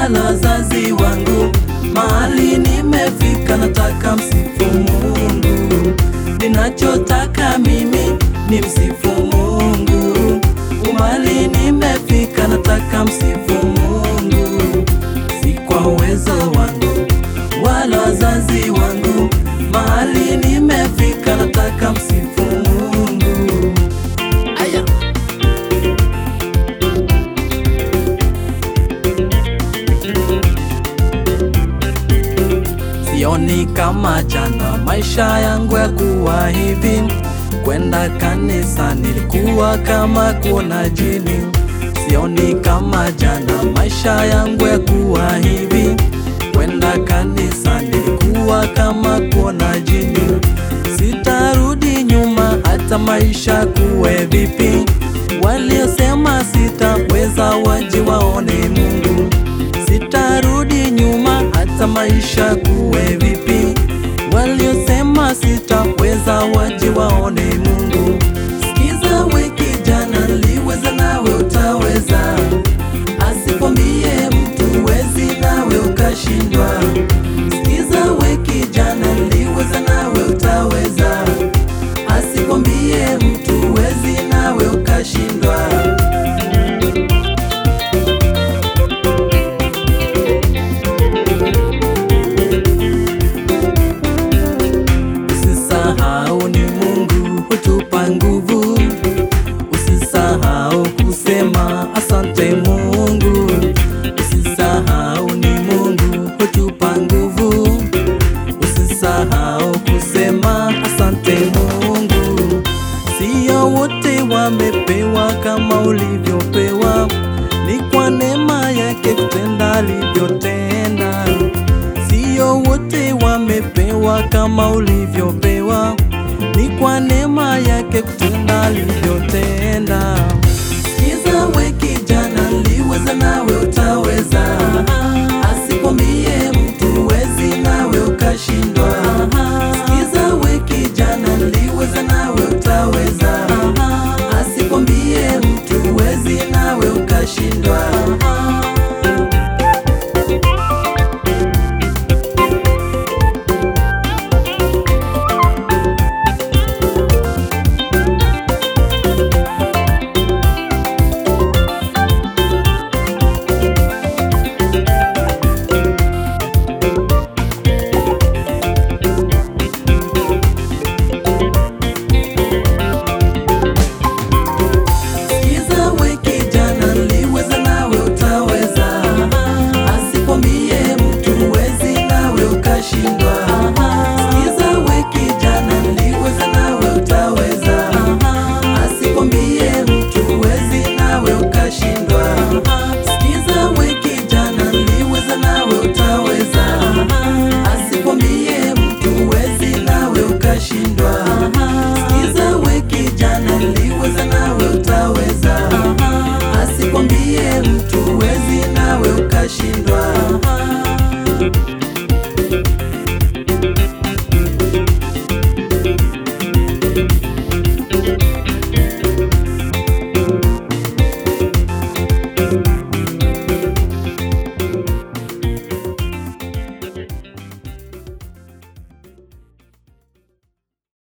wala wazazi wangu. Mahali nimefika nataka msifu Mungu, ninachotaka mimi ni msifu Mungu. Mahali nimefika nataka msifu Mungu, si kwa uwezo wangu wala wazazi wangu. Mahali nimefika nataka msifu Mungu. Aya. Sioni kama jana maisha yangu ya kuwa hivi. Kwenda kanisa nilikuwa kama kuona jini. Sioni kama jana maisha yangu ya kuwa hivi. Kwenda kanisa nilikuwa kama kuona jini. Sitarudi nyuma hata maisha kuwe vipi. Waliosema sitaweza waje waone Mungu. Sitarudi nyuma hata maisha kuwe vipi. Waliosema sitaweza waje waone Mungu. Sikiza we kijana, niliweza nawe utaweza. Asikwambie mtu wezi nawe ukashindwa. Sikiza we kijana, niliweza nawe utaweza. Asikwambie mtu wezi nawe ukashindwa. Usisahau ni Mungu hutupa nguvu. Usisahau kusema asante Mungu. Usisahau ni Mungu hutupa nguvu. Usisahau kusema asante Mungu. Sio wote wamepewa kama ulivyopewa, ni kwa neema yake kutenda alivyotenda. Sio wote wamepewa kama ulivyopewa, ni kwa neema yake kutenda alivyotenda. Sikiza we kijana, niliweza nawe utaweza. Asikwambie mtu wezi nawe ukashindwa. Sikiza we kijana, niliweza nawe utaweza. Asikwambie mtu wezi nawe ukashindwa. Sikiza we kijana, niliweza nawe utaweza. Asikwambie mtu wezi nawe ukashindwa.